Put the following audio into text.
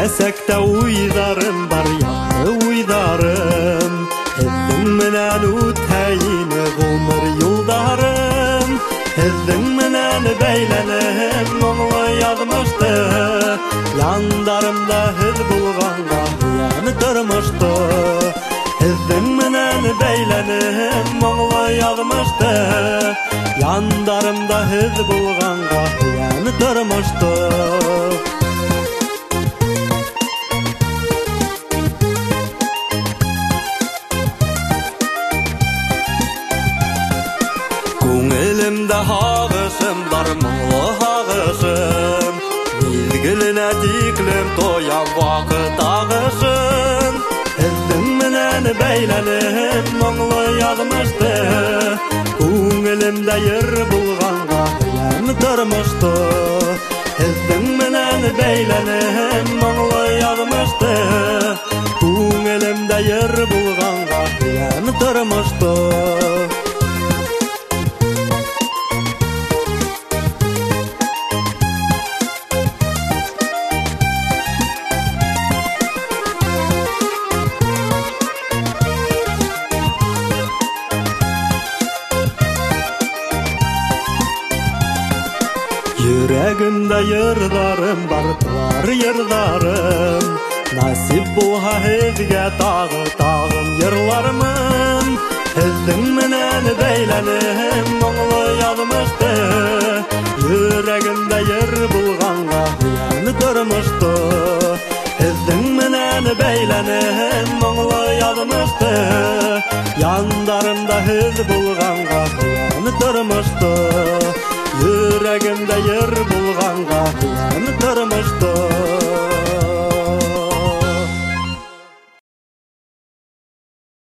Келәсәктә уйҙарым бар, яҡты уйҙарым. Һеҙҙең менән үтһәйен ғүмер юлдарым. Һеҙҙең менән бәйләнеп моңло яҙмышты. Яндарымда һеҙ булғанға һөйән тормошто. Һеҙҙең менән бәйләнеп моңло яҙмышты. Яндарымда һеҙ булғанға һөйән тормошто. Күңелемдә һағышым бар, моңло һағышым. Мизгеленә тиклем тоям ваҡыт ағышын. Һеҙҙең менән бәйләнеп моңло яҙмышты. Күңелемдә йыр булғанға һөйән тормошто. Һеҙҙең менән бәйләнеп моңло яҙмышты. Күңелемдә йыр булғанға һөйән тормошто. Йөрәгемдә йырҙарым бар, тулар йырҙарым. Насип булһа һеҙгә тағын йырлармын. Һеҙҙең менән бәйләнеп моңло яҙмышты. Йөрәгемдә йыр булғанға һөйән тормошто. Һеҙҙең менән бәйләнеп моңло яҙмышты. Яндарымда һеҙ булғанға һөйән тормошто. Йөрәгемдә йыр